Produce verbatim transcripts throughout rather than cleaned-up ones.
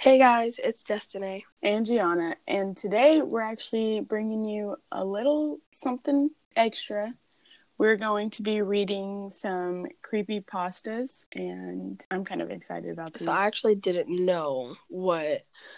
Hey guys, it's Destiny. And Gianna, and today we're actually bringing you a little something extra. We're going to be reading some creepypastas, and I'm kind of excited about these. So I actually didn't know what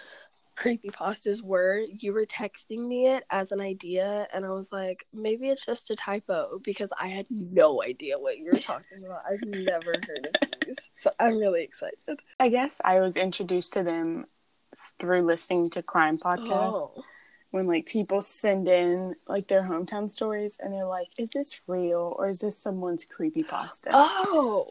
creepypastas were. You were texting me it as an idea, and I was like, maybe it's just a typo, because I had no idea what you were talking about. I've never heard of these, so I'm really excited. I guess I was introduced to them through listening to crime podcasts. Oh. When like people send in like their hometown stories and they're like, is this real or is this someone's creepypasta? Oh,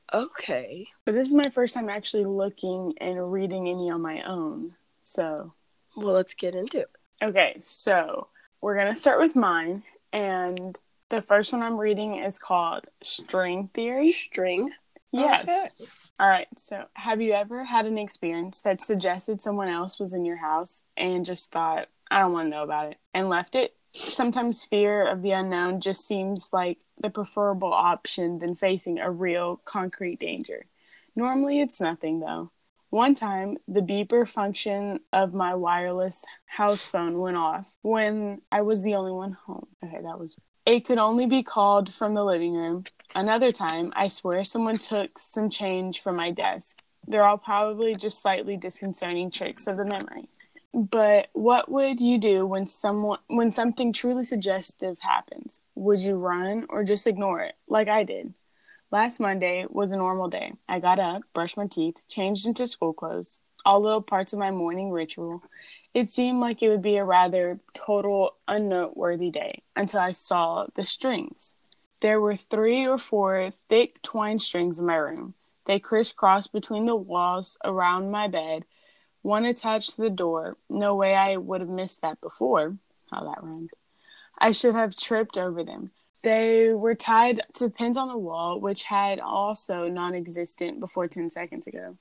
okay. But this is my first time actually looking and reading any on my own. So, well, let's get into it. Okay, so we're going to start with mine. And the first one I'm reading is called String Theory. String? Yes. Okay. All right, so have you ever had an experience that suggested someone else was in your house and just thought, I don't want to know about it, and left it? Sometimes fear of the unknown just seems like the preferable option than facing a real, concrete danger. Normally it's nothing, though. One time, the beeper function of my wireless house phone went off when I was the only one home. Okay, that was... It could only be called from the living room. Another time, I swear someone took some change from my desk. They're all probably just slightly disconcerting tricks of the memory. But what would you do when someone when something truly suggestive happens? Would you run or just ignore it, like I did? Last Monday was a normal day. I got up, brushed my teeth, changed into school clothes, all little parts of my morning ritual. It seemed like it would be a rather total, unnoteworthy day until I saw the strings. There were three or four thick twine strings in my room. They crisscrossed between the walls around my bed, one attached to the door. No way I would have missed that before. How that rhymed. I should have tripped over them. They were tied to pins on the wall, which had also non-existent before ten seconds ago.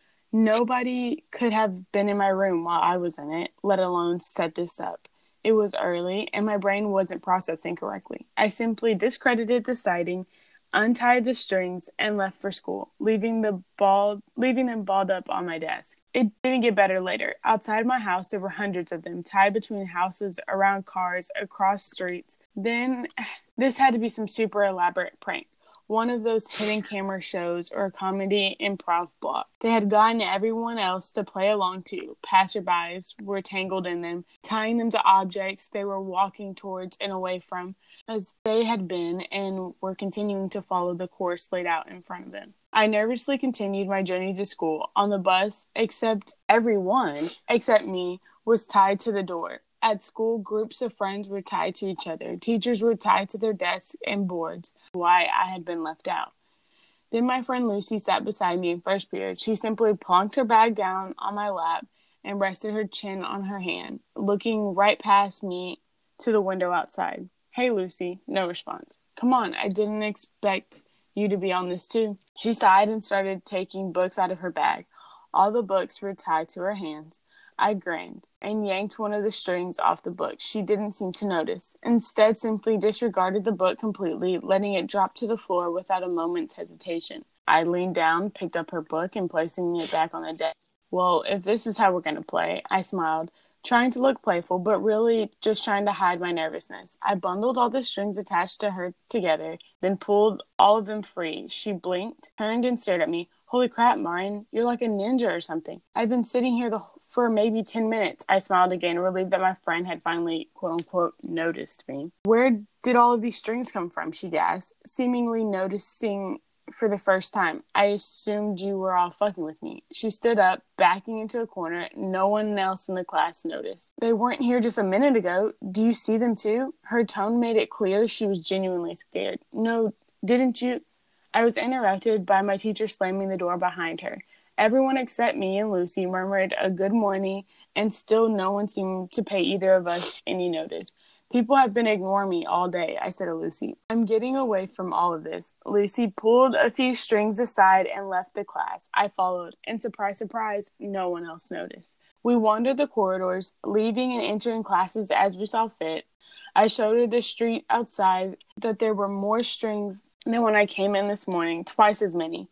Nobody could have been in my room while I was in it, let alone set this up. It was early, and my brain wasn't processing correctly. I simply discredited the sighting, untied the strings, and left for school, leaving the ball, leaving them balled up on my desk. It didn't get better later. Outside my house, there were hundreds of them, tied between houses, around cars, across streets. Then, this had to be some super elaborate prank. One of those hidden camera shows or a comedy improv block. They had gotten everyone else to play along too. Passerbys were tangled in them, tying them to objects they were walking towards and away from, as they had been and were continuing to follow the course laid out in front of them. I nervously continued my journey to school. On the bus, except everyone, except me, was tied to the door. At school, groups of friends were tied to each other. Teachers were tied to their desks and boards. Why I had been left out. Then my friend Lucy sat beside me in first period. She simply plonked her bag down on my lap and rested her chin on her hand, looking right past me to the window outside. Hey, Lucy. No response. Come on, I didn't expect you to be on this too. She sighed and started taking books out of her bag. All the books were tied to her hands. I grinned and yanked one of the strings off the book. She didn't seem to notice. Instead, simply disregarded the book completely, letting it drop to the floor without a moment's hesitation. I leaned down, picked up her book, and placing it back on the desk. Well, if this is how we're going to play, I smiled, trying to look playful, but really just trying to hide my nervousness. I bundled all the strings attached to her together, then pulled all of them free. She blinked, turned, and stared at me. Holy crap, Marin, you're like a ninja or something. I've been sitting here the for maybe ten minutes. I smiled again, relieved that my friend had finally, quote-unquote, noticed me. Where did all of these strings come from, she gasped, seemingly noticing for the first time. I assumed you were all fucking with me. She stood up, backing into a corner. No one else in the class noticed. They weren't here just a minute ago. Do you see them too? Her tone made it clear she was genuinely scared. No, didn't you? I was interrupted by my teacher slamming the door behind her. Everyone except me and Lucy murmured a good morning, and still no one seemed to pay either of us any notice. People have been ignoring me all day, I said to Lucy. I'm getting away from all of this. Lucy pulled a few strings aside and left the class. I followed, and surprise, surprise, no one else noticed. We wandered the corridors, leaving and entering classes as we saw fit. I showed her the street outside that there were more strings than when I came in this morning, twice as many.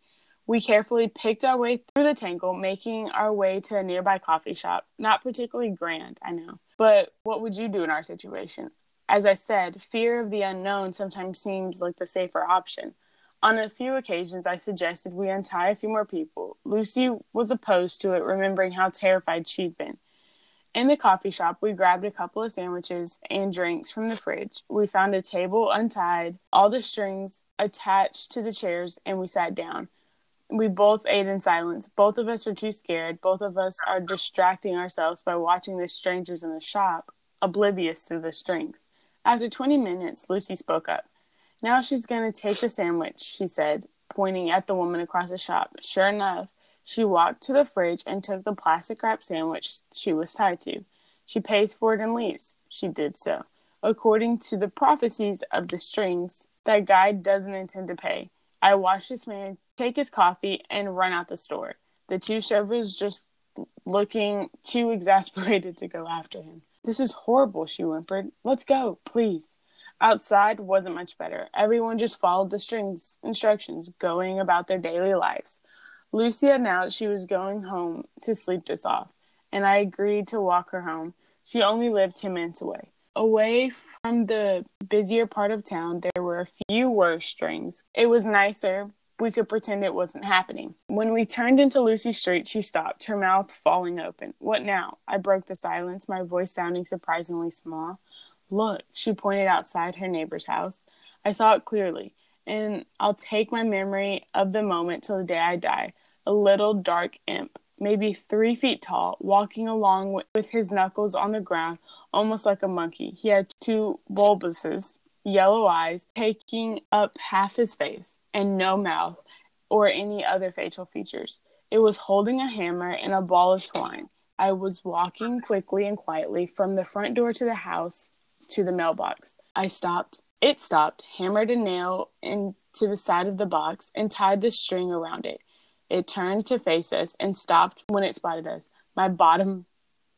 We carefully picked our way through the tangle, making our way to a nearby coffee shop. Not particularly grand, I know. But what would you do in our situation? As I said, fear of the unknown sometimes seems like the safer option. On a few occasions, I suggested we untie a few more people. Lucy was opposed to it, remembering how terrified she'd been. In the coffee shop, we grabbed a couple of sandwiches and drinks from the fridge. We found a table untied, all the strings attached to the chairs, and we sat down. We both ate in silence. Both of us are too scared. Both of us are distracting ourselves by watching the strangers in the shop, oblivious to the strings. After twenty minutes, Lucy spoke up. "Now she's going to take the sandwich," she said, pointing at the woman across the shop. Sure enough, she walked to the fridge and took the plastic wrap sandwich she was tied to. She pays for it and leaves. She did so. According to the prophecies of the strings, that guy doesn't intend to pay. I watched this man take his coffee and run out the store. The two servers just looking too exasperated to go after him. "This is horrible," she whimpered. "Let's go, please." Outside wasn't much better. Everyone just followed the strings instructions, going about their daily lives. Lucy announced she was going home to sleep this off, and I agreed to walk her home. She only lived ten minutes away. Away from the busier part of town, there were a few worse strings. It was nicer. We could pretend it wasn't happening. When we turned into Lucy Street, she stopped, her mouth falling open. "What now?" I broke the silence, my voice sounding surprisingly small. "Look," she pointed outside her neighbor's house. I saw it clearly, and I'll take my memory of the moment till the day I die. A little dark imp, maybe three feet tall, walking along with his knuckles on the ground, almost like a monkey. He had two bulbous, yellow eyes taking up half his face, and no mouth or any other facial features. It was holding a hammer and a ball of twine. I was walking quickly and quietly from the front door to the house to the mailbox. I stopped. It stopped, hammered a nail into the side of the box, and tied the string around it. It turned to face us and stopped when it spotted us. My bottom...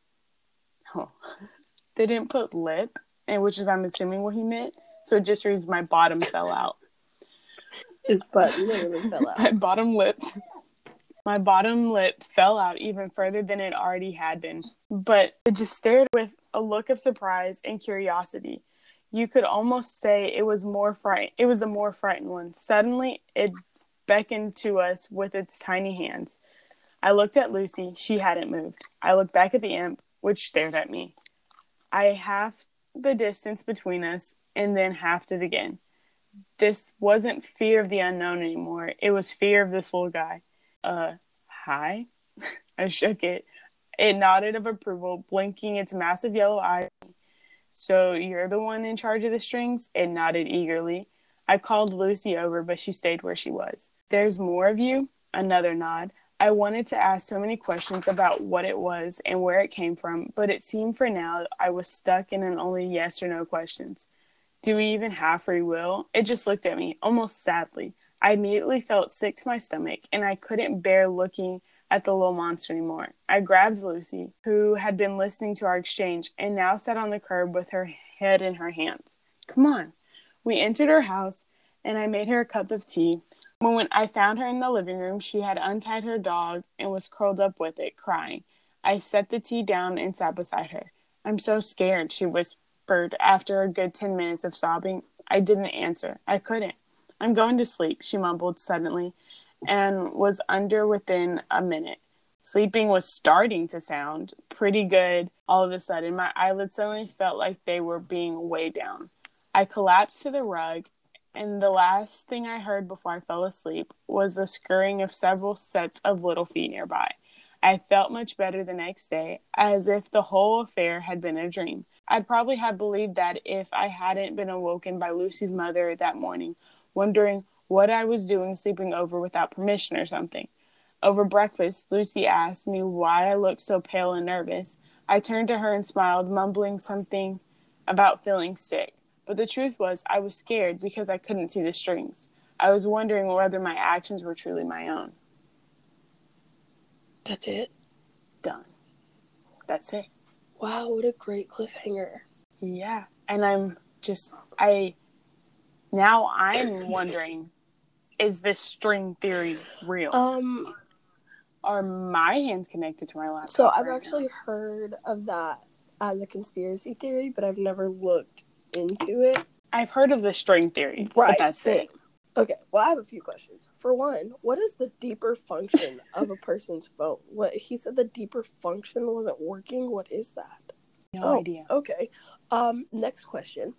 Oh. They didn't put lip, and which is, I'm assuming, what he meant. So it just reads, "My bottom fell out." His butt literally fell out. My bottom lip... My bottom lip fell out even further than it already had been. But it just stared with a look of surprise and curiosity. You could almost say it was more fright. It was the more frightened one. Suddenly, it beckoned to us with its tiny hands. I looked at Lucy. She hadn't moved. I looked back at the imp, which stared at me. I halved the distance between us and then halved it again. This wasn't fear of the unknown anymore. It was fear of this little guy. Uh, hi? I shook it. It nodded of approval, blinking its massive yellow eyes. "So you're the one in charge of the strings?" It nodded eagerly. I called Lucy over, but she stayed where she was. "There's more of you?" Another nod. I wanted to ask so many questions about what it was and where it came from, but it seemed for now I was stuck in an only yes or no questions. "Do we even have free will?" It just looked at me, almost sadly. I immediately felt sick to my stomach, and I couldn't bear looking at the little monster anymore. I grabbed Lucy, who had been listening to our exchange, and now sat on the curb with her head in her hands. "Come on." We entered her house, and I made her a cup of tea. When I found her in the living room, she had untied her dog and was curled up with it, crying. I set the tea down and sat beside her. "I'm so scared," she whispered after a good ten minutes of sobbing. I didn't answer. I couldn't. "I'm going to sleep," she mumbled suddenly, and was under within a minute. Sleeping was starting to sound pretty good. All of a sudden, my eyelids suddenly felt like they were being weighed down. I collapsed to the rug, and the last thing I heard before I fell asleep was the scurrying of several sets of little feet nearby. I felt much better the next day, as if the whole affair had been a dream. I'd probably have believed that if I hadn't been awoken by Lucy's mother that morning, wondering what I was doing sleeping over without permission or something. Over breakfast, Lucy asked me why I looked so pale and nervous. I turned to her and smiled, mumbling something about feeling sick. But the truth was, I was scared because I couldn't see the strings. I was wondering whether my actions were truly my own. That's it? Done. That's it. Wow, what a great cliffhanger. Yeah, and I'm just, I, now I'm wondering, is this string theory real? Um, Are my hands connected to my laptop? So I've right actually now? heard of that as a conspiracy theory, but I've never looked into it. I've heard of the string theory, Right, but that's same. it. Okay, well, I have a few questions. For one, what is the deeper function of a person's phone? What he said the deeper function wasn't working. What is that? No oh, idea. Okay. Um, next question.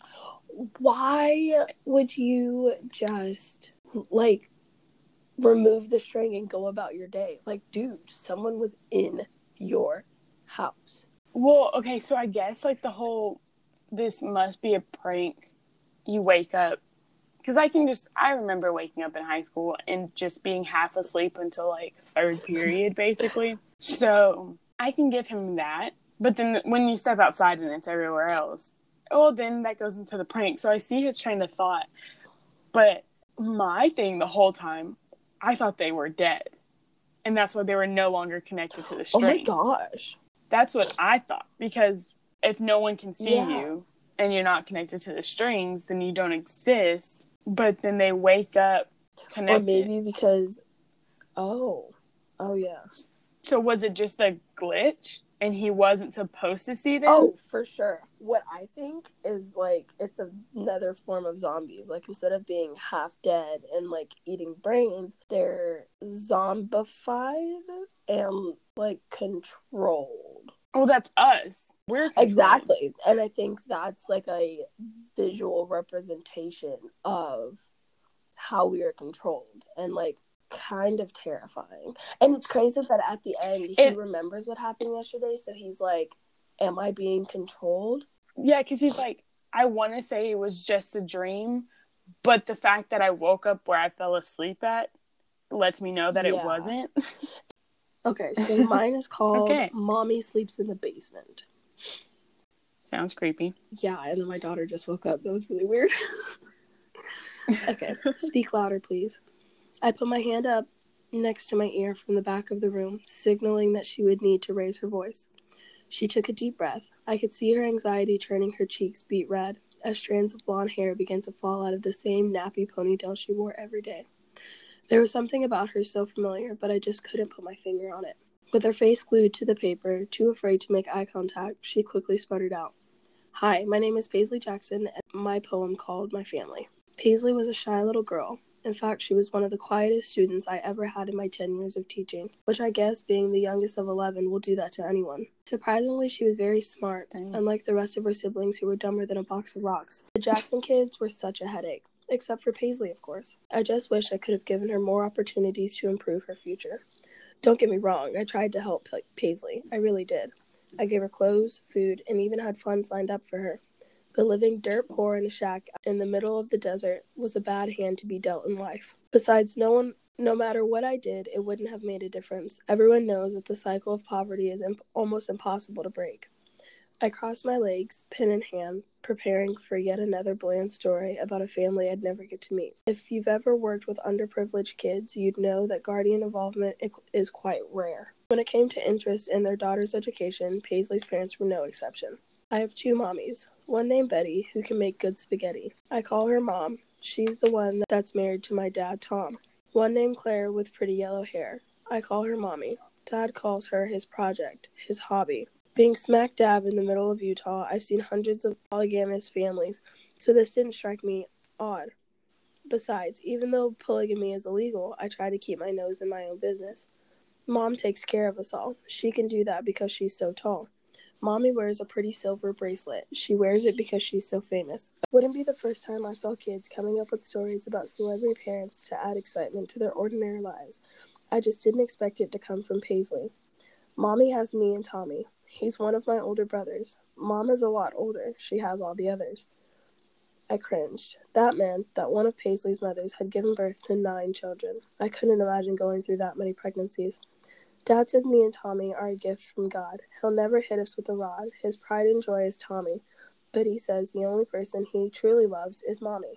Why would you just like remove the string and go about your day? Like, dude, someone was in your house. Well, okay, so I guess like the whole this must be a prank. You wake up. Because I can just, I remember waking up in high school and just being half asleep until like third period, basically. So I can give him that. But then when you step outside and it's everywhere else, oh, then that goes into the prank. So I see his train of thought. But my thing the whole time, I thought they were dead. And that's why they were no longer connected to the strings. Oh my gosh. That's what I thought. Because if no one can see Yeah. you and you're not connected to the strings, then you don't exist. But then they wake up connected. Or maybe because, oh, oh yeah. So was it just a glitch and he wasn't supposed to see them? Oh, for sure. What I think is like it's another form of zombies. Like instead of being half dead and like eating brains, they're zombified and like controlled. Oh, that's us. We're controlled. Exactly. And I think that's like a visual representation of how we are controlled and like kind of terrifying. And it's crazy that at the end he It, remembers what happened yesterday, so he's like, am I being controlled? Yeah, because he's like, I want to say it was just a dream, but the fact that I woke up where I fell asleep at lets me know that Yeah. it wasn't. Okay, so mine is called Okay. Mommy Sleeps in the Basement. Sounds creepy. Yeah, and then my daughter just woke up. That was really weird. Okay, speak louder, please. I put my hand up next to my ear from the back of the room, signaling that she would need to raise her voice. She took a deep breath. I could see her anxiety turning her cheeks beet red as strands of blonde hair began to fall out of the same nappy ponytail she wore every day. There was something about her so familiar, but I just couldn't put my finger on it. With her face glued to the paper, too afraid to make eye contact, she quickly sputtered out, "Hi, my name is Paisley Jackson, and my poem called My Family." Paisley was a shy little girl. In fact, she was one of the quietest students I ever had in my ten years of teaching, which I guess, being the youngest of eleven, will do that to anyone. Surprisingly, she was very smart, Dang. unlike the rest of her siblings who were dumber than a box of rocks. The Jackson kids were such a headache, except for Paisley, of course. I just wish I could have given her more opportunities to improve her future. Don't get me wrong, I tried to help pa- Paisley. I really did. I gave her clothes, food, and even had funds lined up for her. But living dirt poor in a shack in the middle of the desert was a bad hand to be dealt in life. Besides, no one, no matter what I did, it wouldn't have made a difference. Everyone knows that the cycle of poverty is imp- almost impossible to break. I crossed my legs, pen in hand, preparing for yet another bland story about a family I'd never get to meet. If you've ever worked with underprivileged kids, you'd know that guardian involvement is quite rare. When it came to interest in their daughter's education, Paisley's parents were no exception. I have two mommies, one named Betty, who can make good spaghetti. I call her Mom. She's the one that's married to my dad, Tom. One named Claire with pretty yellow hair. I call her Mommy. Dad calls her his project, his hobby. Being smack dab in the middle of Utah, I've seen hundreds of polygamous families, so this didn't strike me odd. Besides, even though polygamy is illegal, I try to keep my nose in my own business. Mom takes care of us all. She can do that because she's so tall. Mommy wears a pretty silver bracelet. She wears it because she's so famous. It wouldn't be the first time I saw kids coming up with stories about celebrity parents to add excitement to their ordinary lives. I just didn't expect it to come from Paisley. Mommy has me and Tommy. He's one of my older brothers. Mom is a lot older. She has all the others. I cringed. That meant that one of Paisley's mothers had given birth to nine children. I couldn't imagine going through that many pregnancies. Dad says me and Tommy are a gift from God. He'll never hit us with a rod. His pride and joy is Tommy, but he says the only person he truly loves is Mommy.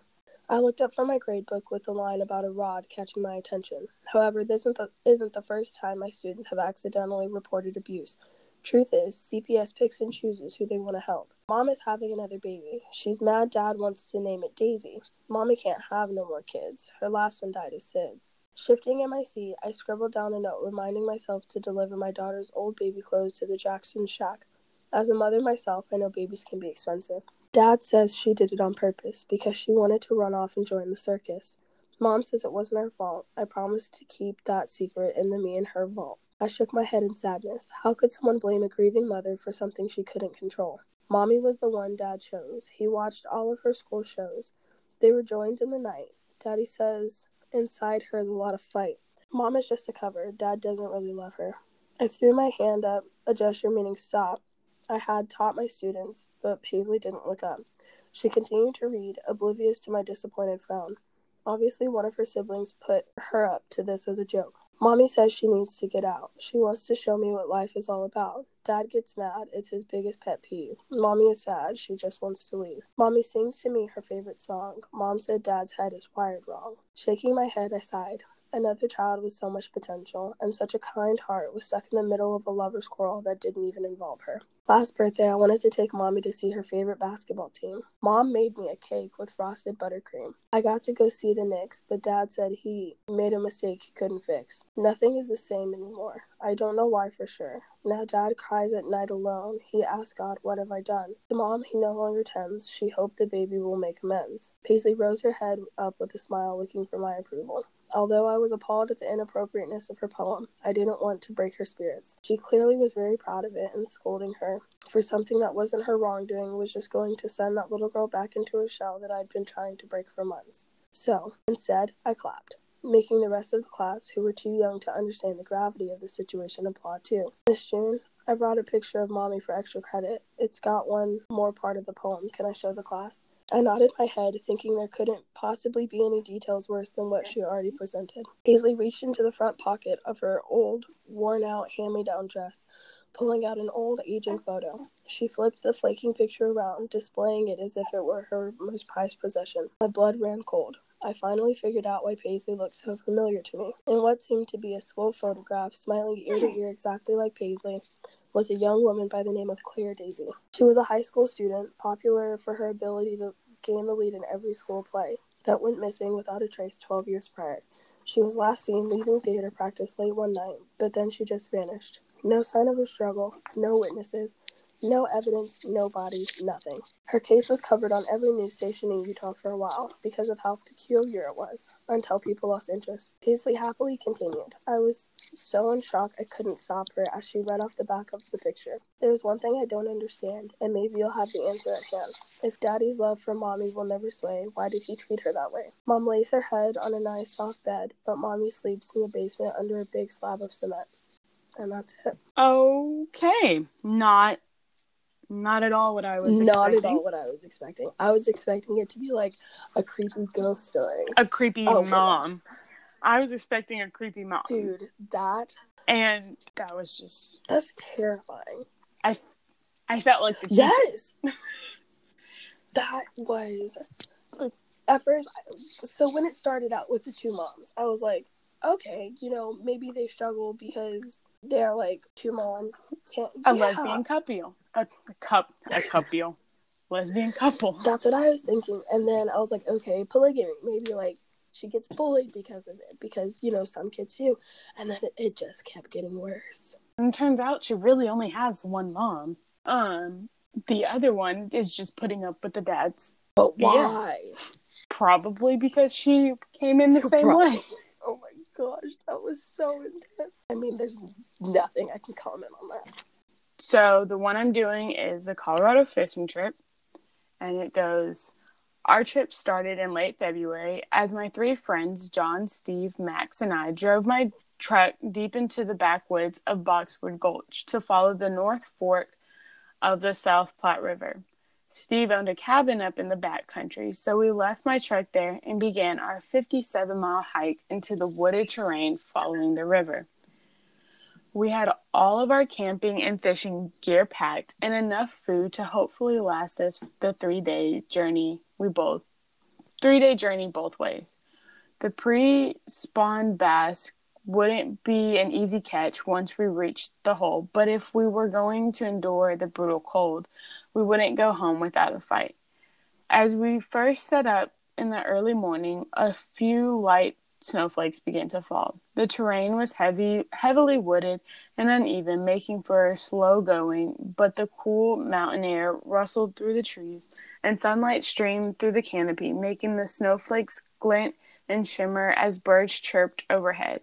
I looked up from my grade book with a line about a rod catching my attention. However, this isn't the, isn't the first time my students have accidentally reported abuse. Truth is, C P S picks and chooses who they want to help. Mom is having another baby. She's mad Dad wants to name it Daisy. Mommy can't have no more kids. Her last one died of S I D S. Shifting in my seat, I scribbled down a note reminding myself to deliver my daughter's old baby clothes to the Jackson shack. As a mother myself, I know babies can be expensive. Dad says she did it on purpose because she wanted to run off and join the circus. Mom says it wasn't her fault. I promised to keep that secret in the me and her vault. I shook my head in sadness. How could someone blame a grieving mother for something she couldn't control? Mommy was the one Dad chose. He watched all of her school shows. They were joined in the night. Daddy says inside her is a lot of fight. Mom is just a cover. Dad doesn't really love her. I threw my hand up, a gesture meaning stop. I had taught my students, but Paisley didn't look up. She continued to read, oblivious to my disappointed frown. Obviously, one of her siblings put her up to this as a joke. Mommy says she needs to get out. She wants to show me what life is all about. Dad gets mad. It's his biggest pet peeve. Mommy is sad. She just wants to leave. Mommy sings to me her favorite song. Mom said Dad's head is wired wrong. Shaking my head, I sighed. Another child with so much potential and such a kind heart was stuck in the middle of a lover's quarrel that didn't even involve her. Last birthday, I wanted to take Mommy to see her favorite basketball team. Mom made me a cake with frosted buttercream. I got to go see the Knicks, but Dad said he made a mistake he couldn't fix. Nothing is the same anymore. I don't know why for sure. Now Dad cries at night alone. He asks God, what have I done? To Mom, he no longer tends. She hoped the baby will make amends. Paisley rose her head up with a smile, looking for my approval. Although I was appalled at the inappropriateness of her poem, I didn't want to break her spirits. She clearly was very proud of it, and scolding her for something that wasn't her wrongdoing was just going to send that little girl back into a shell that I'd been trying to break for months. So, instead, I clapped, making the rest of the class, who were too young to understand the gravity of the situation, applaud too. Miss June, I brought a picture of Mommy for extra credit. It's got one more part of the poem. Can I show the class? I nodded my head, thinking there couldn't possibly be any details worse than what she already presented. Paisley reached into the front pocket of her old, worn-out hand-me-down dress, pulling out an old, aging photo. She flipped the flaking picture around, displaying it as if it were her most prized possession. My blood ran cold. I finally figured out why Paisley looked so familiar to me. In what seemed to be a school photograph, smiling ear to ear exactly like Paisley, was a young woman by the name of Claire Daisy. She was a high school student, popular for her ability to gain the lead in every school play that went missing without a trace twelve years prior. She was last seen leaving theater practice late one night, but then she just vanished. No sign of her struggle, no witnesses, no evidence, no body, nothing. Her case was covered on every news station in Utah for a while because of how peculiar it was, until people lost interest. Paisley happily continued. I was so in shock I couldn't stop her as she read off the back of the picture. There's one thing I don't understand, and maybe you'll have the answer at hand. If Daddy's love for Mommy will never sway, why did he treat her that way? Mom lays her head on a nice soft bed, but Mommy sleeps in the basement under a big slab of cement. And that's it. Okay. Not Not at all what I was Not expecting. at all what I was expecting. I was expecting it to be like a creepy ghost story. A creepy oh, mom. I was expecting a creepy mom. Dude, that... And that was just... That's terrifying. I, I felt like the Yes! That was... At first, so when it started out with the two moms, I was like, okay, you know, maybe they struggle because they're like two moms. Can't, a yeah. lesbian couple. A, a cup. A couple. Lesbian couple. That's what I was thinking. And then I was like, okay, polygamy. Maybe like she gets bullied because of it. Because, you know, some kids do. And then it, it just kept getting worse. And it turns out she really only has one mom. Um, the other one is just putting up with the dads. But why? Yeah. Probably because she came in the same Probably. way. Oh my gosh, that was so intense. I mean, there's nothing I can comment on that. So the one I'm doing is the Colorado fishing trip. And it goes, our trip started in late February as my three friends, John, Steve, Max, and I, drove my truck deep into the backwoods of Boxwood Gulch to follow the North Fork of the South Platte River. Steve owned a cabin up in the backcountry, so we left my truck there and began our fifty-seven mile hike into the wooded terrain following the river. We had all of our camping and fishing gear packed and enough food to hopefully last us the three-day journey we both three-day journey both ways. The pre-spawn bass wouldn't be an easy catch once we reached the hole, but if we were going to endure the brutal cold, we wouldn't go home without a fight. As we first set up in the early morning, a few light snowflakes began to fall. The terrain was heavy, heavily wooded and uneven, making for slow going, but the cool mountain air rustled through the trees, and sunlight streamed through the canopy, making the snowflakes glint and shimmer as birds chirped overhead.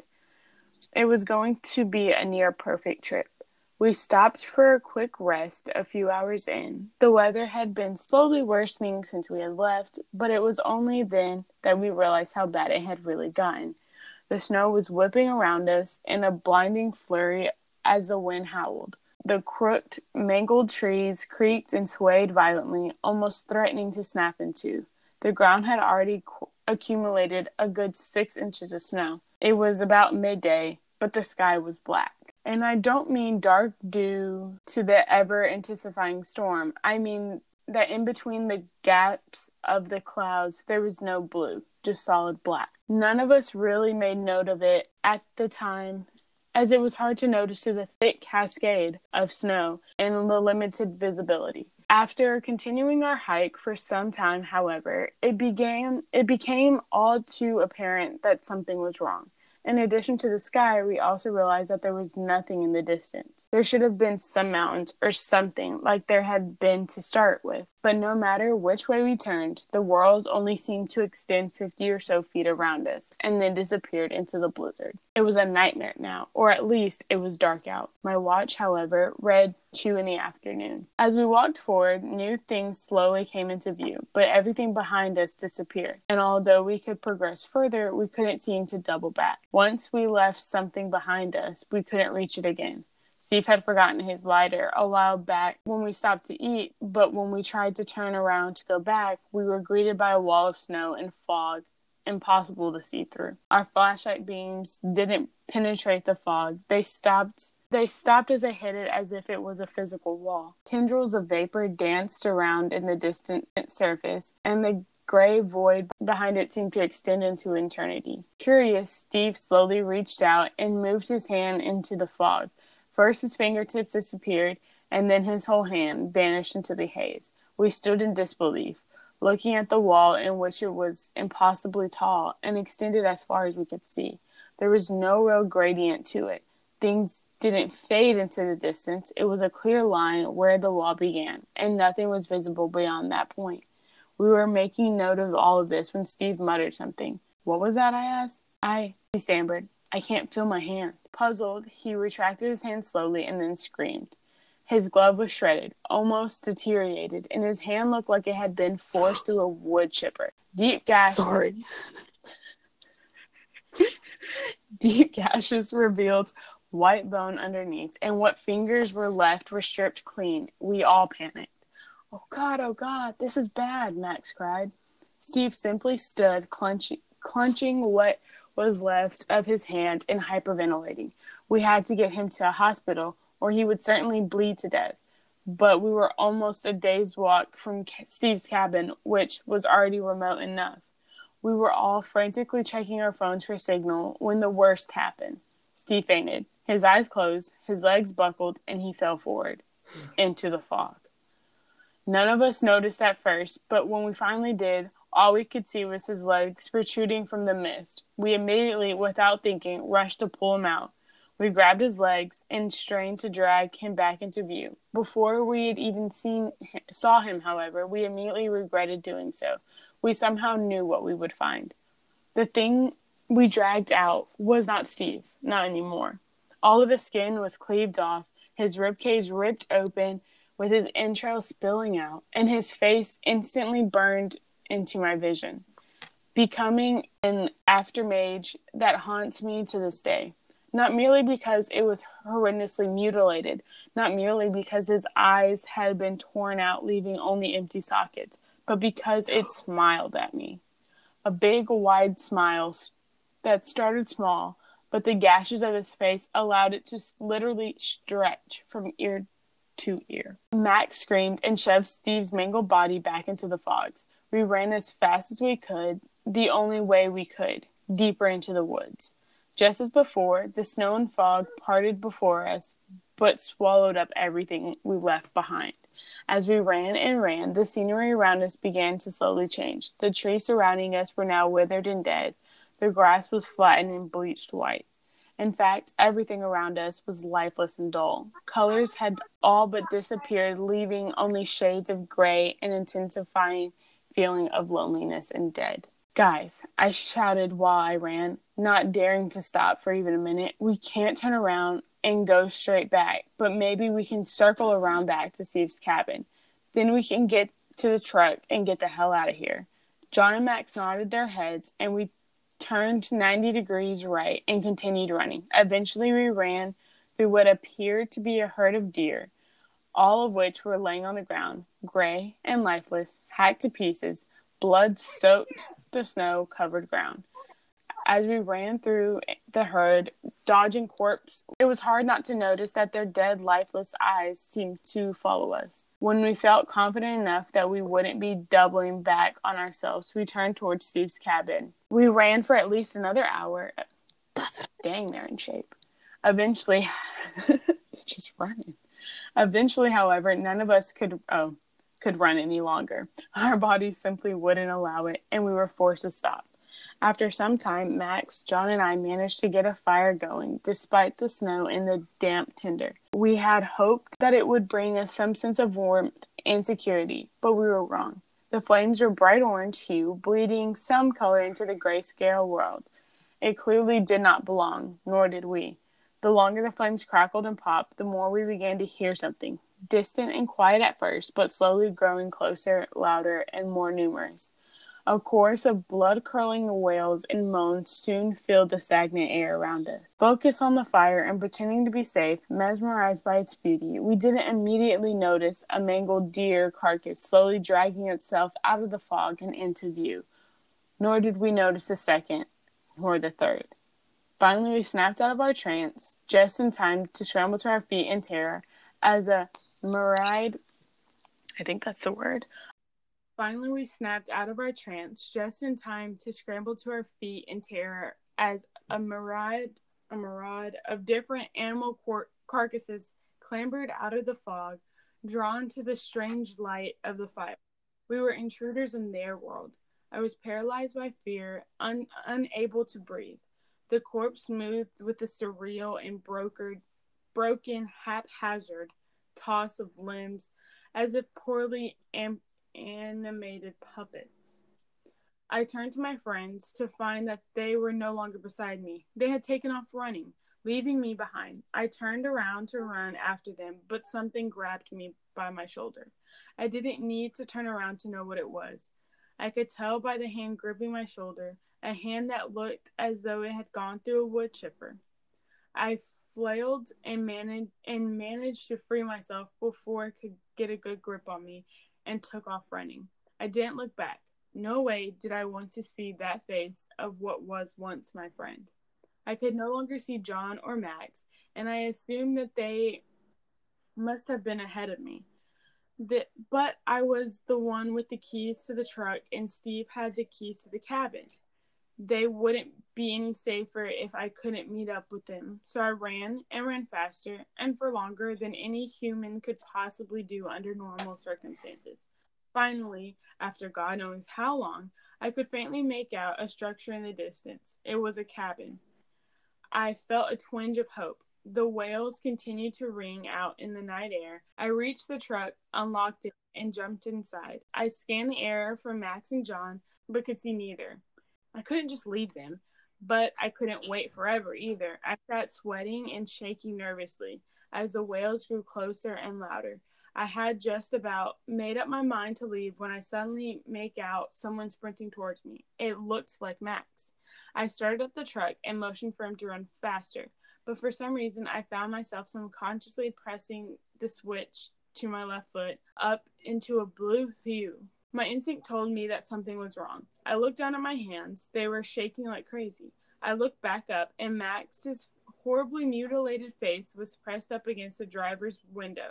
It was going to be a near-perfect trip. We stopped for a quick rest a few hours in. The weather had been slowly worsening since we had left, but it was only then that we realized how bad it had really gotten. The snow was whipping around us in a blinding flurry as the wind howled. The crooked, mangled trees creaked and swayed violently, almost threatening to snap in two. The ground had already co- accumulated a good six inches of snow. It was about midday, but the sky was black. And I don't mean dark due to the ever-intensifying storm. I mean that in between the gaps of the clouds, there was no blue, just solid black. None of us really made note of it at the time, as it was hard to notice through the thick cascade of snow and the limited visibility. After continuing our hike for some time, however, it began it became all too apparent that something was wrong. In addition to the sky, we also realized that there was nothing in the distance. There should have been some mountains or something like there had been to start with. But no matter which way we turned, the world only seemed to extend fifty or so feet around us and then disappeared into the blizzard. It was a nightmare now, or at least it was dark out. My watch, however, read two in the afternoon. As we walked forward, new things slowly came into view, but everything behind us disappeared. And although we could progress further, we couldn't seem to double back. Once we left something behind us, we couldn't reach it again. Steve had forgotten his lighter a while back when we stopped to eat, but when we tried to turn around to go back, we were greeted by a wall of snow and fog, impossible to see through. Our flashlight beams didn't penetrate the fog. They stopped They stopped as I hit it as if it was a physical wall. Tendrils of vapor danced around in the distant surface, and the gray void behind it seemed to extend into eternity. Curious, Steve slowly reached out and moved his hand into the fog. First his fingertips disappeared, and then his whole hand vanished into the haze. We stood in disbelief, looking at the wall in which it was impossibly tall and extended as far as we could see. There was no real gradient to it. Things didn't fade into the distance. It was a clear line where the wall began, and nothing was visible beyond that point. We were making note of all of this when Steve muttered something. "What was that?" I asked. I, he stammered. "I can't feel my hand." Puzzled, he retracted his hand slowly and then screamed. His glove was shredded, almost deteriorated, and his hand looked like it had been forced through a wood chipper. Deep gashes. Sorry. Deep gashes revealed white bone underneath, and what fingers were left were stripped clean. We all panicked. "Oh God, oh God, this is bad," Max cried. Steve simply stood, clenching, clenching what was left of his hand and hyperventilating. We had to get him to a hospital, or he would certainly bleed to death. But we were almost a day's walk from Steve's cabin, which was already remote enough. We were all frantically checking our phones for signal when the worst happened. Steve fainted. His eyes closed, his legs buckled, and he fell forward into the fog. None of us noticed at first, but when we finally did, all we could see was his legs protruding from the mist. We immediately, without thinking, rushed to pull him out. We grabbed his legs and strained to drag him back into view. Before we had even seen saw him, however, we immediately regretted doing so. We somehow knew what we would find. The thing we dragged out was not Steve, not anymore. All of his skin was cleaved off, his ribcage ripped open, with his entrails spilling out, and his face instantly burned into my vision, becoming an aftermage that haunts me to this day. Not merely because it was horrendously mutilated, not merely because his eyes had been torn out, leaving only empty sockets, but because it smiled at me. A big, wide smile that started small, but the gashes of his face allowed it to literally stretch from ear to ear. Max screamed and shoved Steve's mangled body back into the fogs. We ran as fast as we could, the only way we could, deeper into the woods. Just as before, the snow and fog parted before us, but swallowed up everything we left behind. As we ran and ran, the scenery around us began to slowly change. The trees surrounding us were now withered and dead. The grass was flattened and bleached white. In fact, everything around us was lifeless and dull. Colors had all but disappeared, leaving only shades of gray and intensifying feeling of loneliness and dead. Guys, I shouted while I ran, not daring to stop for even a minute. We can't turn around and go straight back, but maybe we can circle around back to Steve's cabin. Then we can get to the truck and get the hell out of here. John and Max nodded their heads, and we turned ninety degrees right and continued running. Eventually, we ran through what appeared to be a herd of deer, all of which were laying on the ground, gray and lifeless, hacked to pieces. Blood soaked the snow-covered ground. As we ran through the herd, dodging corpses, it was hard not to notice that their dead, lifeless eyes seemed to follow us. When we felt confident enough that we wouldn't be doubling back on ourselves, we turned towards Steve's cabin. We ran for at least another hour. That's dang, they're in shape. Eventually, just running. Eventually, however, none of us could, oh, could run any longer. Our bodies simply wouldn't allow it, and we were forced to stop. After some time, Max, John, and I managed to get a fire going, despite the snow and the damp tinder. We had hoped that it would bring us some sense of warmth and security, but we were wrong. The flames were bright orange hue, bleeding some color into the grayscale world. It clearly did not belong, nor did we. The longer the flames crackled and popped, the more we began to hear something, distant and quiet at first, but slowly growing closer, louder, and more numerous. A chorus of blood-curdling wails and moans soon filled the stagnant air around us. Focused on the fire and pretending to be safe, mesmerized by its beauty, we didn't immediately notice a mangled deer carcass slowly dragging itself out of the fog and into view. Nor did we notice a second, nor the third. Finally, we snapped out of our trance, just in time to scramble to our feet in terror as a myriad, I think that's the word, Finally, we snapped out of our trance just in time to scramble to our feet in terror as a myriad, a myriad of different animal cor- carcasses clambered out of the fog, drawn to the strange light of the fire. We were intruders in their world. I was paralyzed by fear, un- unable to breathe. The corpse moved with a surreal and brokered, broken, haphazard toss of limbs, as if poorly am- animated puppets. I turned to my friends to find that they were no longer beside me. They had taken off running, leaving me behind. I turned around to run after them, but something grabbed me by my shoulder. I didn't need to turn around to know what it was. I could tell by the hand gripping my shoulder, a hand that looked as though it had gone through a wood chipper. I flailed and managed and managed to free myself before it could get a good grip on me, and took off running. I didn't look back. No way did I want to see that face of what was once my friend. I could no longer see John or Max, and I assumed that they must have been ahead of me. The, but I was the one with the keys to the truck, and Steve had the keys to the cabin. They wouldn't be any safer if I couldn't meet up with them. So I ran and ran faster and for longer than any human could possibly do under normal circumstances. Finally, after God knows how long, I could faintly make out a structure in the distance. It was a cabin. I felt a twinge of hope. The wails continued to ring out in the night air. I reached the truck, unlocked it, and jumped inside. I scanned the air for Max and John, but could see neither. I couldn't just leave them, but I couldn't wait forever either. I sat sweating and shaking nervously as the wails grew closer and louder. I had just about made up my mind to leave when I suddenly make out someone sprinting towards me. It looked like Max. I started up the truck and motioned for him to run faster, but for some reason I found myself subconsciously pressing the switch to my left foot up into a blue hue. My instinct told me that something was wrong. I looked down at my hands. They were shaking like crazy. I looked back up, and Max's horribly mutilated face was pressed up against the driver's window.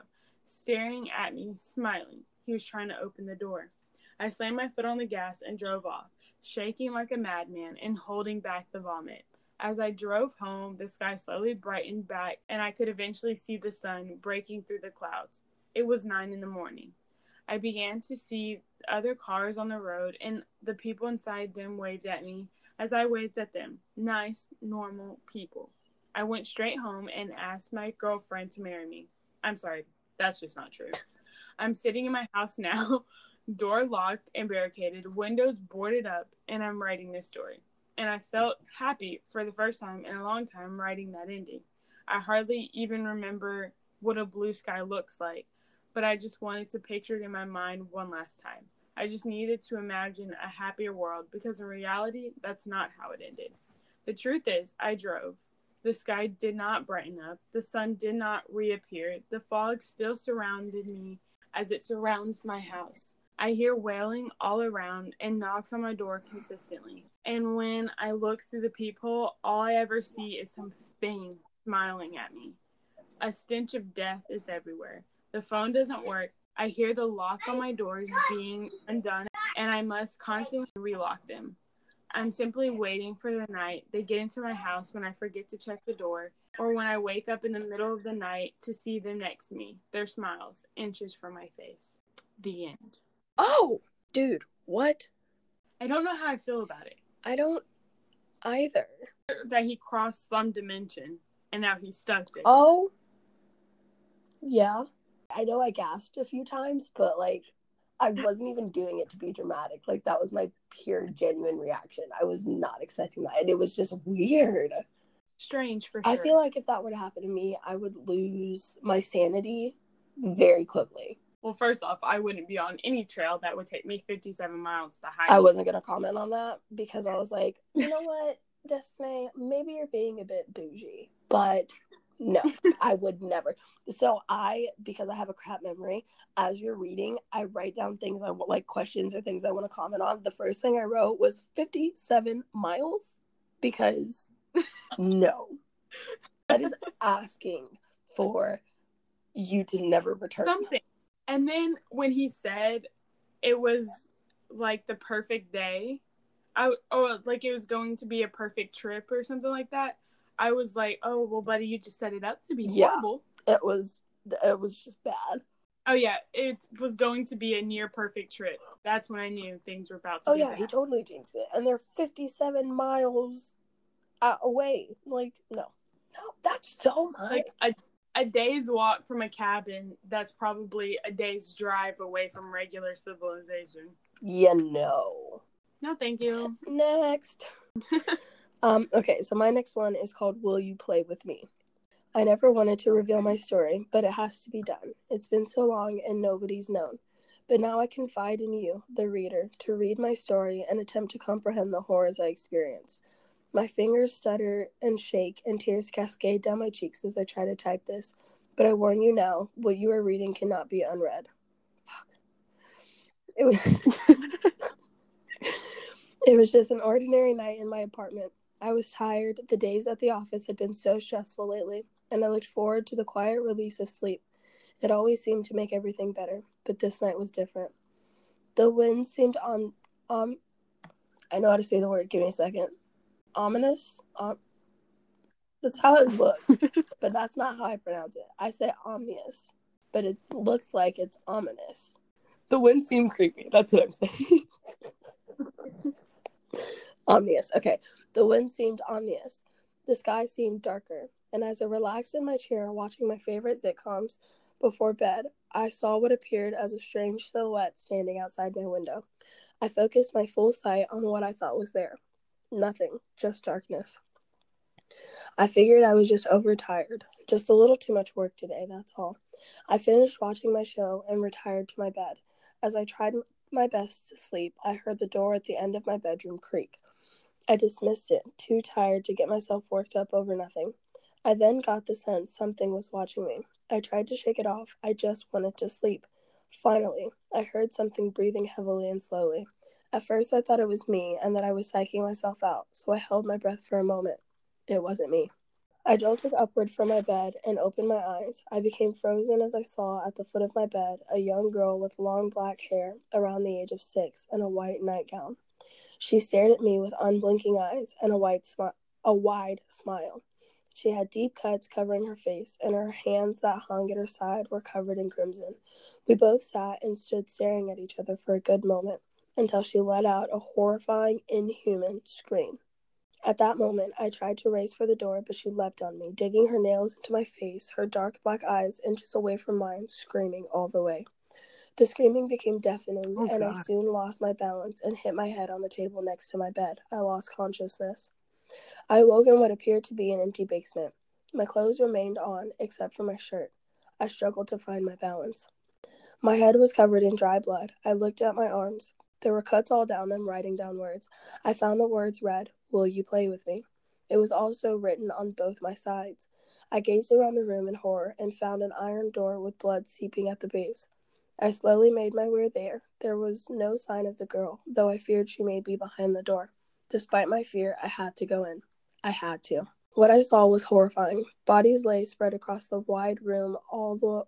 staring at me, smiling. He was trying to open the door. I slammed my foot on the gas and drove off, shaking like a madman and holding back the vomit. As I drove home, the sky slowly brightened back, and I could eventually see the sun breaking through the clouds. It was nine in the morning. I began to see other cars on the road, and the people inside them waved at me as I waved at them. Nice, normal people. I went straight home and asked my girlfriend to marry me. I'm sorry, that's just not true. I'm sitting in my house now, door locked and barricaded, windows boarded up, and I'm writing this story. And I felt happy for the first time in a long time writing that ending. I hardly even remember what a blue sky looks like, but I just wanted to picture it in my mind one last time. I just needed to imagine a happier world, because in reality, that's not how it ended. The truth is, I drove. The sky did not brighten up. The sun did not reappear. The fog still surrounded me as it surrounds my house. I hear wailing all around and knocks on my door consistently. And when I look through the peephole, all I ever see is something smiling at me. A stench of death is everywhere. The phone doesn't work. I hear the lock on my doors being undone, and I must constantly relock them. I'm simply waiting for the night they get into my house when I forget to check the door, or when I wake up in the middle of the night to see them next to me, their smiles, inches from my face. The end. Oh, dude, what? I don't know how I feel about it. I don't either. That he crossed some dimension, and now he's stuck there. Oh, yeah. I know I gasped a few times, but, like, I wasn't even doing it to be dramatic. Like, that was my pure, genuine reaction. I was not expecting that, and it was just weird. Strange, for sure. I feel like if that would happen to me, I would lose my sanity very quickly. Well, first off, I wouldn't be on any trail that would take me fifty-seven miles to hike. I wasn't going to comment on that because I was like, you know what, Destiny, maybe you're being a bit bougie, but no, I would never. So I, because I have a crap memory, as you're reading, I write down things I want, like questions or things I want to comment on. The first thing I wrote was fifty-seven miles because no, that is asking for you to never return. Something. And then when he said it was like the perfect day, I or like it was going to be a perfect trip or something like that, I was like, oh, well, buddy, you just set it up to be horrible. Yeah, it was, it was just bad. Oh, yeah, it was going to be a near perfect trip. That's when I knew things were about to Oh, get yeah, bad. he totally jinxed it. And they're fifty-seven miles uh, away. Like, no. No, that's so much. Like, a, a day's walk from a cabin, that's probably a day's drive away from regular civilization. Yeah, no. No, thank you. Next. um. Okay, so my next one is called Will You Play With Me? I never wanted to reveal my story, but it has to be done. It's been so long and nobody's known. But now I confide in you, the reader, to read my story and attempt to comprehend the horrors I experience. My fingers stutter and shake, and tears cascade down my cheeks as I try to type this. But I warn you now, what you are reading cannot be unread. Fuck. It was, it was just an ordinary night in my apartment. I was tired. The days at the office had been so stressful lately, and I looked forward to the quiet release of sleep. It always seemed to make everything better, but this night was different. The wind seemed on, um, I know how to say the word. Give me a second. Ominous? Um, that's how it looks, but that's not how I pronounce it. I say omnious, but it looks like it's ominous. The wind seemed creepy. That's what I'm saying. Omnious. Okay. The wind seemed omnious. The sky seemed darker. And as I relaxed in my chair watching my favorite sitcoms before bed, I saw what appeared as a strange silhouette standing outside my window. I focused my full sight on what I thought was there. Nothing. Just darkness. I figured I was just overtired. Just a little too much work today, that's all. I finished watching my show and retired to my bed. As I tried my best to sleep, I heard the door at the end of my bedroom creak. I dismissed it, too tired to get myself worked up over nothing. I then got the sense something was watching me. I tried to shake it off. I just wanted to sleep. Finally, I heard something breathing heavily and slowly. At first, I thought it was me and that I was psyching myself out, so I held my breath for a moment. It wasn't me. I jolted upward from my bed and opened my eyes. I became frozen as I saw at the foot of my bed a young girl with long black hair around the age of six and a white nightgown. She stared at me with unblinking eyes and a wide, smi- a wide smile. She had deep cuts covering her face, and her hands that hung at her side were covered in crimson. We both sat and stood staring at each other for a good moment, until she let out a horrifying, inhuman scream. At that moment, I tried to race for the door, but she leapt on me, digging her nails into my face, her dark black eyes inches away from mine, screaming all the way. The screaming became deafening, Oh, and I God. soon lost my balance and hit my head on the table next to my bed. I lost consciousness. I awoke in what appeared to be an empty basement. My clothes remained on, except for my shirt. I struggled to find my balance. My head was covered in dry blood. I looked at my arms. There were cuts all down them, writing down words. I found the words read, "Will you play with me?" It was also written on both my sides. I gazed around the room in horror and found an iron door with blood seeping at the base. I slowly made my way there. There was no sign of the girl, though I feared she may be behind the door. Despite my fear, I had to go in. I had to. What I saw was horrifying. Bodies lay spread across the wide room, all the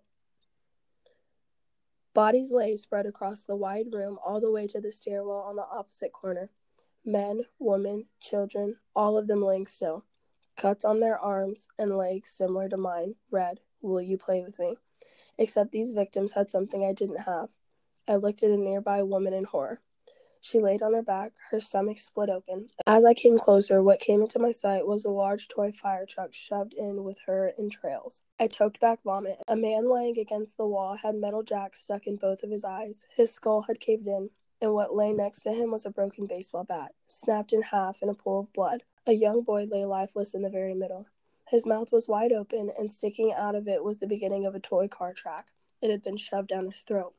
Bodies lay spread across the wide room all the way to the stairwell on the opposite corner. Men, women, children, all of them laying still. Cuts on their arms and legs similar to mine read, "Will you play with me?" Except these victims had something I didn't have. I looked at a nearby woman in horror. She laid on her back, her stomach split open. As I came closer, what came into my sight was a large toy fire truck shoved in with her entrails. I choked back vomit. A man laying against the wall had metal jacks stuck in both of his eyes. His skull had caved in, and what lay next to him was a broken baseball bat, snapped in half in a pool of blood. A young boy lay lifeless in the very middle. His mouth was wide open, and sticking out of it was the beginning of a toy car track. It had been shoved down his throat.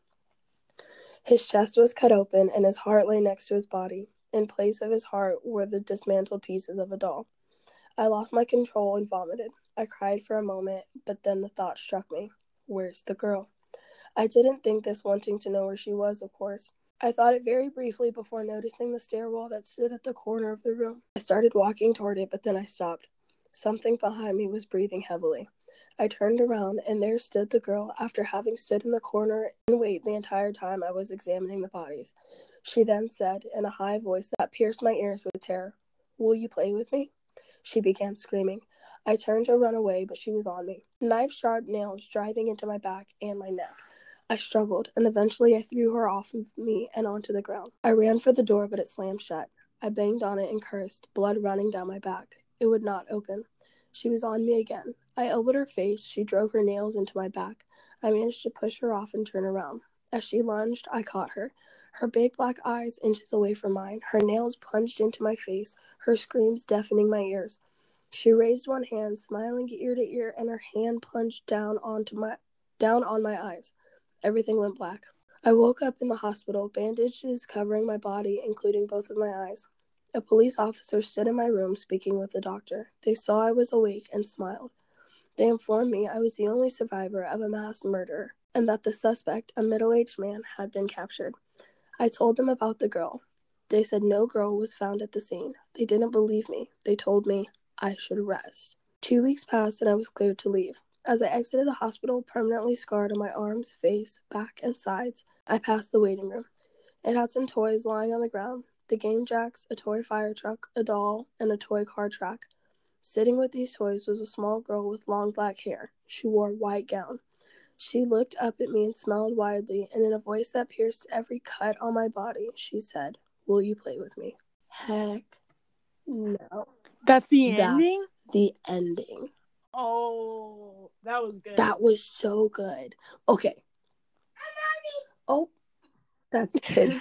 His chest was cut open, and his heart lay next to his body. In place of his heart were the dismantled pieces of a doll. I lost my control and vomited. I cried for a moment, but then the thought struck me. Where's the girl? I didn't think this, wanting to know where she was, of course. I thought it very briefly before noticing the stairwell that stood at the corner of the room. I started walking toward it, but then I stopped. Something behind me was breathing heavily. I turned around, and there stood the girl after having stood in the corner and wait the entire time I was examining the bodies. She then said, in a high voice that pierced my ears with terror, "Will you play with me?" She began screaming. I turned to run away, but she was on me, knife-sharp nails driving into my back and my neck. I struggled, and eventually I threw her off of me and onto the ground. I ran for the door, but it slammed shut. I banged on it and cursed, blood running down my back. It would not open. She was on me again. I elbowed her face. She drove her nails into my back. I managed to push her off and turn around. As she lunged, I caught her. Her big black eyes inches away from mine. Her nails plunged into my face, her screams deafening my ears. She raised one hand, smiling ear to ear, and her hand plunged down onto my down on my eyes. Everything went black. I woke up in the hospital, bandages covering my body, including both of my eyes. A police officer stood in my room speaking with the doctor. They saw I was awake and smiled. They informed me I was the only survivor of a mass murder and that the suspect, a middle-aged man, had been captured. I told them about the girl. They said no girl was found at the scene. They didn't believe me. They told me I should rest. Two weeks passed and I was cleared to leave. As I exited the hospital, permanently scarred on my arms, face, back, and sides, I passed the waiting room. It had some toys lying on the ground. The game jacks, a toy fire truck, a doll, and a toy car track. Sitting with these toys was a small girl with long black hair. She wore a white gown. She looked up at me and smiled widely, and in a voice that pierced every cut on my body, she said, "Will you play with me?" Heck no. That's the That's ending? the ending. Oh, that was good. That was so good. Okay. Oh, that's a kid.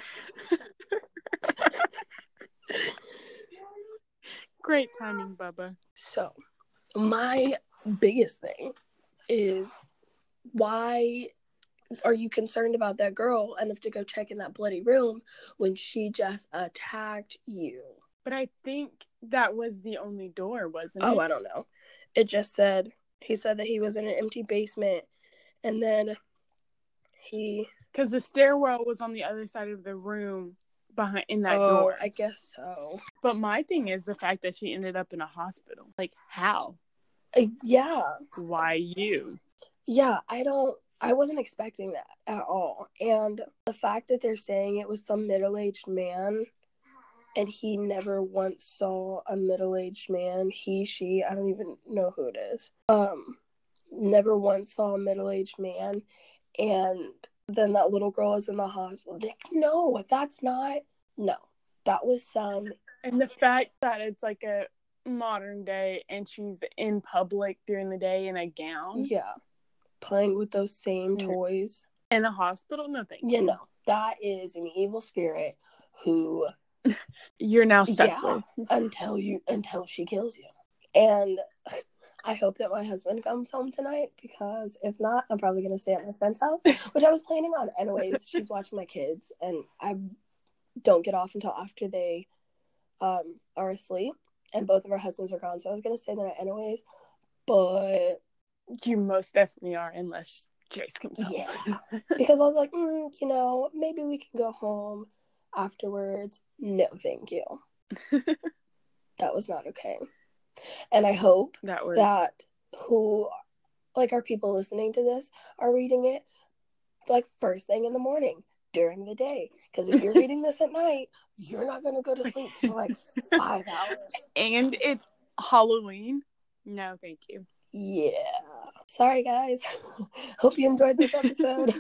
Great timing, Bubba. So, my biggest thing is, why are you concerned about that girl enough to go check in that bloody room when she just attacked you? But I think that was the only door, wasn't it? Oh, I don't know. It just said, he said that he was in an empty basement, and then he... Because the stairwell was on the other side of the room behind in that oh, door. I guess so. But my thing is the fact that she ended up in a hospital. Like, how? Uh, yeah. Why you? Yeah, I don't, I wasn't expecting that at all. And the fact that they're saying it was some middle-aged man and he never once saw a middle-aged man, he, she, I don't even know who it is, um, never once saw a middle-aged man, and then that little girl is in the hospital. Like, no, that's not, no, that was some. And the fact that it's like a modern day and she's in public during the day in a gown. Yeah. Playing with those same toys. In a hospital? No, thank you. You know, that is an evil spirit who you're now stuck yeah, with. until you until she kills you. And I hope that my husband comes home tonight, because if not, I'm probably gonna stay at my friend's house, which I was planning on anyways. She's watching my kids, and I don't get off until after they um are asleep, and both of our husbands are gone, so I was gonna stay there anyways. But you most definitely are, unless Jace comes home. Yeah, because I was like, mm, you know, maybe we can go home afterwards. No, thank you. That was not okay. And I hope that, was... that who, like, are people listening to this are reading it, like, first thing in the morning, during the day. Because if you're reading this at night, you're not going to go to sleep for, like, five hours. And it's Halloween. No, thank you. Yeah. Sorry, guys. Hope you enjoyed this episode.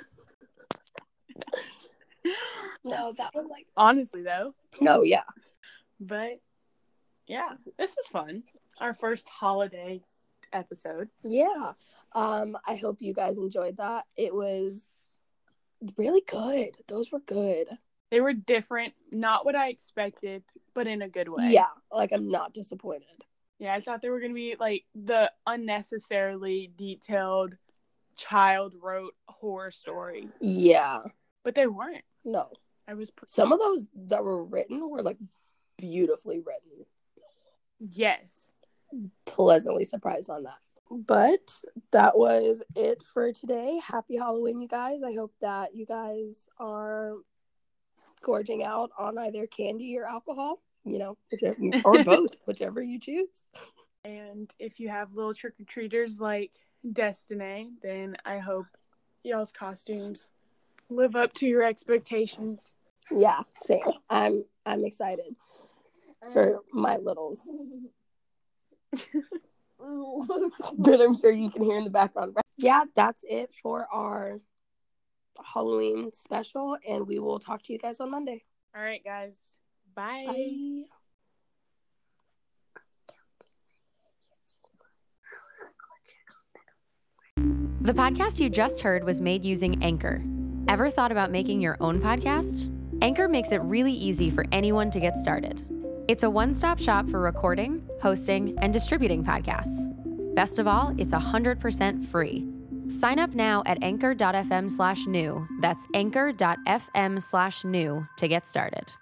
No, that was like... Honestly, though. No, yeah. But, yeah, this was fun. Our first holiday episode. Yeah. Um, I hope you guys enjoyed that. It was really good. Those were good. They were different. Not what I expected, but in a good way. Yeah. Like, I'm not disappointed. Yeah, I thought they were going to be, like, the unnecessarily detailed child wrote horror story. Yeah. But they weren't. No. I was... Pre- Some of those that were written were, like, beautifully written. Yes. Pleasantly surprised on that. But that was it for today. Happy Halloween, you guys. I hope that you guys are gorging out on either candy or alcohol. You know, whichever, or both, whichever you choose. And if you have little trick-or-treaters like Destiny, then I hope y'all's costumes live up to your expectations. Yeah, same. I'm I'm excited for my littles. That I'm sure you can hear in the background. Yeah, that's it for our Halloween special, and we will talk to you guys on Monday. All right, guys. Bye. Bye. The podcast you just heard was made using Anchor. Ever thought about making your own podcast? Anchor makes it really easy for anyone to get started. It's a one-stop shop for recording, hosting, and distributing podcasts. Best of all, it's one hundred percent free. Sign up now at anchor.fm slash new. That's anchor.fm slash new to get started.